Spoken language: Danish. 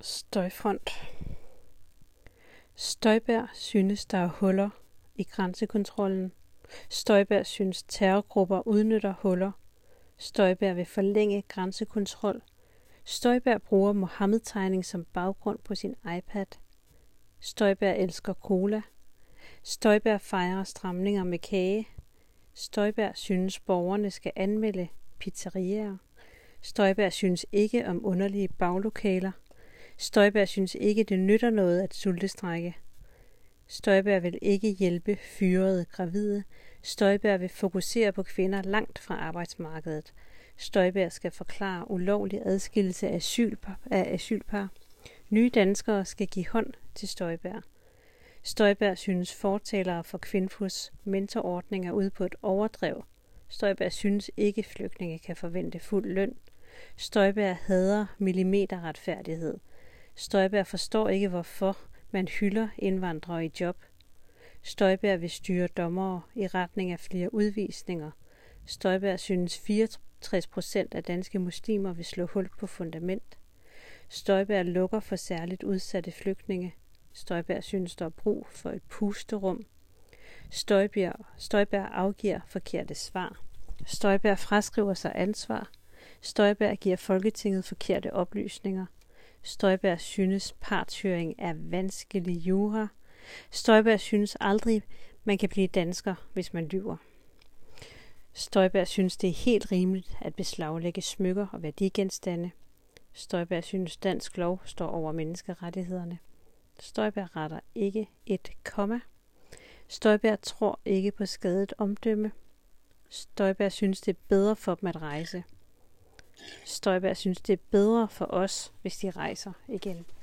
Støjfront. Støjberg synes, der er huller i grænsekontrollen. Støjberg synes, terrorgrupper udnytter huller. Støjberg vil forlænge grænsekontrol. Støjberg bruger Mohammed-tegning som baggrund på sin iPad. Støjberg elsker cola. Støjberg fejrer stramninger med kage. Støjberg synes, borgerne skal anmelde pizzeriaer. Støjberg synes ikke om underlige baglokaler. Støjberg synes ikke, det nytter noget at sultestrække. Støjberg vil ikke hjælpe fyrede gravide. Støjberg vil fokusere på kvinder langt fra arbejdsmarkedet. Støjberg skal forklare ulovlig adskillelse af asylpar. Nye danskere skal give hånd til Støjberg. Støjberg synes fortalere for Kvinfos mentorordning er ude på et overdrev. Støjberg synes ikke, flygtninge kan forvente fuld løn. Støjberg hader millimeterretfærdighed. Støjberg forstår ikke, hvorfor man hylder indvandrere i job. Støjberg vil styre dommere i retning af flere udvisninger. Støjberg synes 64% af danske muslimer vil slå hul på fundament. Støjberg lukker for særligt udsatte flygtninge. Støjberg synes, der er brug for et pusterum. Støjberg afgiver forkerte svar. Støjberg fraskriver sig ansvar. Støjberg giver Folketinget forkerte oplysninger. Støjberg synes, partshøring er vanskelig jura. Støjberg synes aldrig, man kan blive dansker, hvis man lyver. Støjberg synes, det er helt rimeligt at beslaglægge smykker og værdigenstande. Støjberg synes, dansk lov står over menneskerettighederne. Støjberg retter ikke et komma. Støjberg tror ikke på skadet omdømme. Støjberg synes, det er bedre for dem at rejse. Støjberg synes, det er bedre for os, hvis de rejser igen.